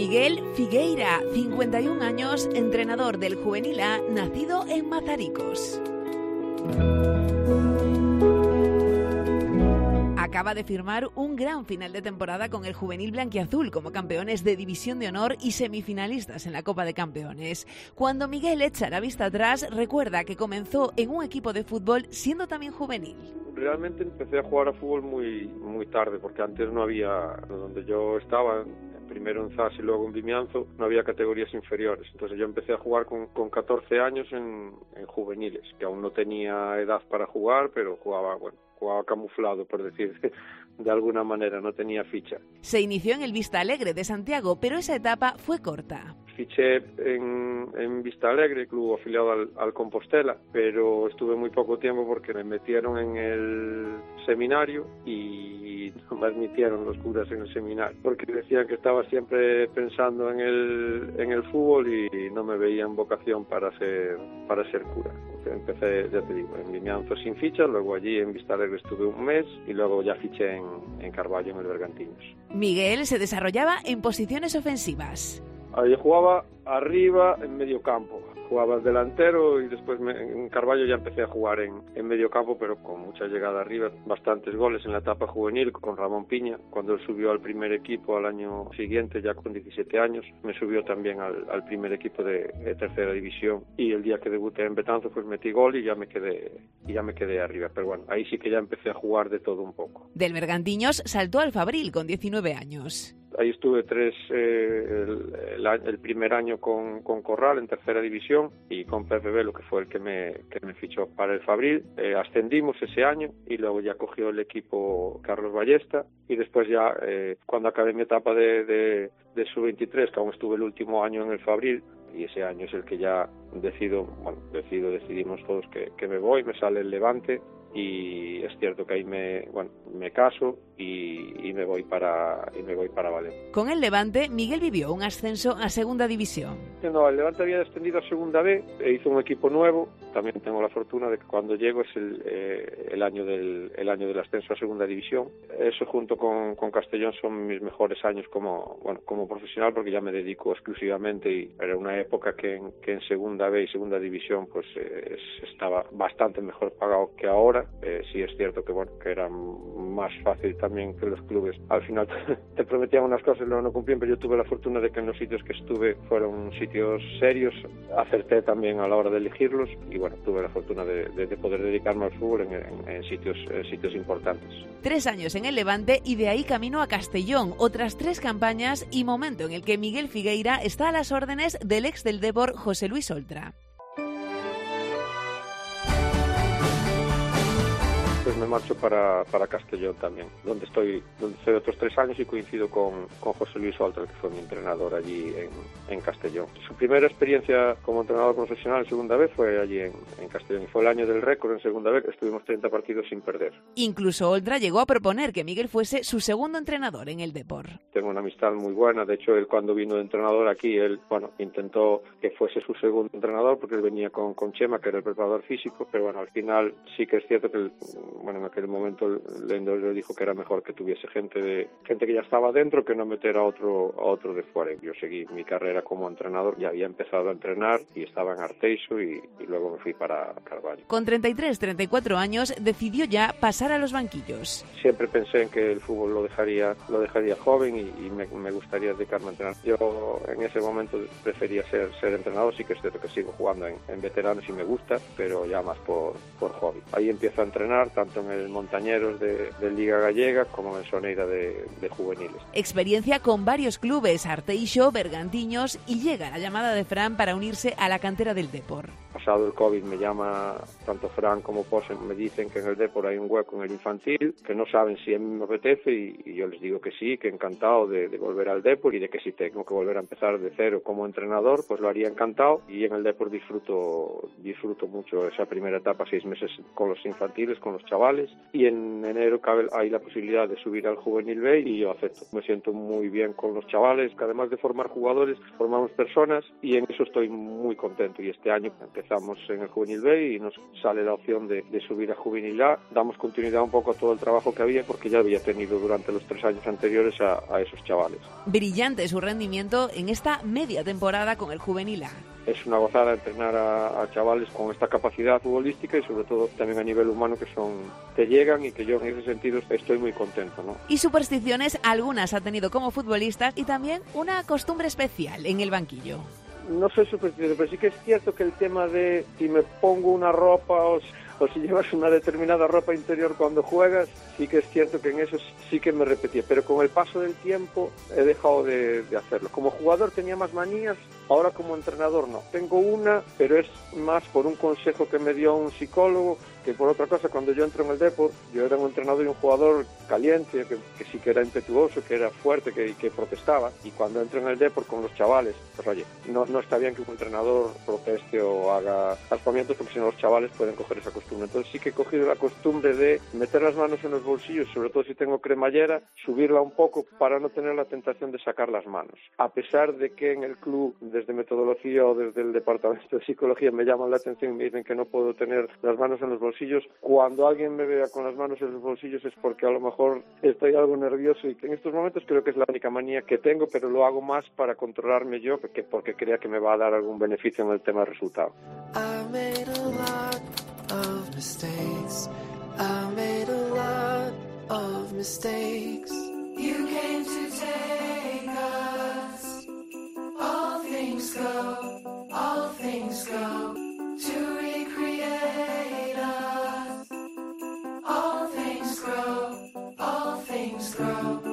Miguel Figueira, 51 años, entrenador del Juvenil A, nacido en Mazaricos. Acaba de firmar un gran final de temporada con el Juvenil Blanquiazul como campeones de División de Honor y semifinalistas en la Copa de Campeones. Cuando Miguel echa la vista atrás, recuerda que comenzó en un equipo de fútbol siendo también juvenil. Realmente empecé a jugar a fútbol muy tarde, porque antes no había, donde yo estaba, primero en ZAS y luego en Vimianzo, no había categorías inferiores. Entonces yo empecé a jugar con 14 años en juveniles, que aún no tenía edad para jugar, pero jugaba camuflado, por decir de alguna manera, no tenía ficha. Se inició en el Vista Alegre de Santiago, pero esa etapa fue corta. Fiché en Vista Alegre, club afiliado al Compostela, pero estuve muy poco tiempo porque me metieron en el seminario y no me admitieron los curas en el seminario, porque decían que estaba siempre pensando en el fútbol y no me veían vocación para ser cura. Empecé, ya te digo, en Vimianzo sin ficha, luego allí en Vista Alegre estuve un mes y luego ya fiché en Carballo, en el Bergantiños. Miguel se desarrollaba en posiciones ofensivas. Yo jugaba arriba en medio campo, jugaba delantero y después en Carballo ya empecé a jugar en medio campo, pero con mucha llegada arriba, bastantes goles en la etapa juvenil con Ramón Piña. Cuando él subió al primer equipo al año siguiente, ya con 17 años, me subió también al primer equipo de tercera división, y el día que debuté en Betanzos pues metí gol y ya me quedé arriba. Pero bueno, ahí sí que ya empecé a jugar de todo un poco. Del Bergantiños saltó al Fabril con 19 años. Ahí estuve el primer año con Corral en tercera división y con Pepe Velo, que fue el que me fichó para el Fabril. Ascendimos ese año y luego ya cogió el equipo Carlos Ballesta, y después ya cuando acabé mi etapa de sub-23, que aún estuve el último año en el Fabril, y ese año es el que ya decidimos todos que me voy, me sale el Levante. Y es cierto que ahí me caso y me voy para Valencia. Con el Levante, Miguel vivió un ascenso a segunda división. No, el Levante había descendido a segunda B e hizo un equipo nuevo. También tengo la fortuna de que cuando llego es el año del ascenso a segunda división. Eso junto con Castellón son mis mejores años como profesional, porque ya me dedico exclusivamente, y era una época que en segunda B y segunda división pues estaba bastante mejor pagado que ahora. Sí es cierto que era más fácil también que los clubes. Al final te prometían unas cosas y luego no cumplían, pero yo tuve la fortuna de que en los sitios que estuve fueron sitios serios. Acerté también a la hora de elegirlos y tuve la fortuna de poder dedicarme al fútbol en sitios importantes. 3 años en el Levante y de ahí camino a Castellón, otras 3 campañas y momento en el que Miguel Figueira está a las órdenes del ex del Depor, José Luis Oltra. Pues me marcho para Castellón también, donde estoy otros 3 años y coincido con José Luis Oltra, que fue mi entrenador allí en Castellón. Su primera experiencia como entrenador profesional en segunda vez fue allí en Castellón, y fue el año del récord en segunda vez, estuvimos 30 partidos sin perder. Incluso Oltra llegó a proponer que Miguel fuese su segundo entrenador en el Depor. Tengo una amistad muy buena, de hecho él cuando vino de entrenador aquí, él intentó que fuese su segundo entrenador, porque él venía con Chema, que era el preparador físico, pero al final sí que es cierto que en aquel momento Lendo le dijo que era mejor que tuviese gente que ya estaba dentro, que no meter a otro de fuera. Yo seguí mi carrera como entrenador, ya había empezado a entrenar y estaba en Arteixo y luego me fui para Carballo. Con 33-34 años decidió ya pasar a los banquillos. Siempre pensé en que el fútbol lo dejaría joven y me gustaría dedicarme a entrenar. Yo en ese momento prefería ser entrenador, sí que es cierto que sigo jugando en veteranos y me gusta, pero ya más por hobby. Ahí empiezo a entrenar tanto en el Montañeros de Liga Gallega como en el Soneira de juveniles. Experiencia con varios clubes, Arteixo, Bergantiños, y llega la llamada de Fran para unirse a la cantera del Depor. Pasado el COVID me llama tanto Fran como Posen, me dicen que en el Depor hay un hueco en el infantil, que no saben si a mí me apetece y yo les digo que sí, que encantado de volver al Depor, y de que si tengo que volver a empezar de cero como entrenador, pues lo haría encantado. Y en el Depor disfruto mucho esa primera etapa, 6 meses con los infantiles, con los chavales, y en enero hay la posibilidad de subir al Juvenil B y yo acepto. Me siento muy bien con los chavales, que además de formar jugadores, formamos personas, y en eso estoy muy contento. Y este año empecé empezamos en el Juvenil B y nos sale la opción de subir a Juvenil A. Damos continuidad un poco a todo el trabajo que había, porque ya había tenido durante los 3 años anteriores a esos chavales. Brillante su rendimiento en esta media temporada con el Juvenil A. Es una gozada entrenar a chavales con esta capacidad futbolística y sobre todo también a nivel humano que te llegan, y que yo en ese sentido estoy muy contento, ¿no? Y supersticiones algunas ha tenido como futbolista, y también una costumbre especial en el banquillo. No soy supersticioso, pero sí que es cierto que el tema de si me pongo una ropa o si llevas una determinada ropa interior cuando juegas, sí que es cierto que en eso sí que me repetía, pero con el paso del tiempo he dejado de hacerlo. Como jugador tenía más manías, ahora como entrenador no. Tengo una, pero es más por un consejo que me dio un psicólogo que por otra cosa. Cuando yo entro en el Depor, yo era un entrenador y un jugador caliente, que sí que era impetuoso, que era fuerte, que protestaba, y cuando entro en el Depor con los chavales, pues oye, no está bien que un entrenador proteste o haga aspavientos, porque si no los chavales pueden coger esa costumbre. Entonces sí que he cogido la costumbre de meter las manos en los bolsillos, sobre todo si tengo cremallera, subirla un poco para no tener la tentación de sacar las manos. A pesar de que en el club, desde metodología o desde el departamento de psicología, me llaman la atención y me dicen que no puedo tener las manos en los bolsillos, cuando alguien me vea con las manos en los bolsillos es porque a lo mejor estoy algo nervioso, y que en estos momentos creo que es la única manía que tengo, pero lo hago más para controlarme yo que porque crea que me va a dar algún beneficio en el tema del resultado. You came to take us. All things go to recreate us. All things grow, all things grow.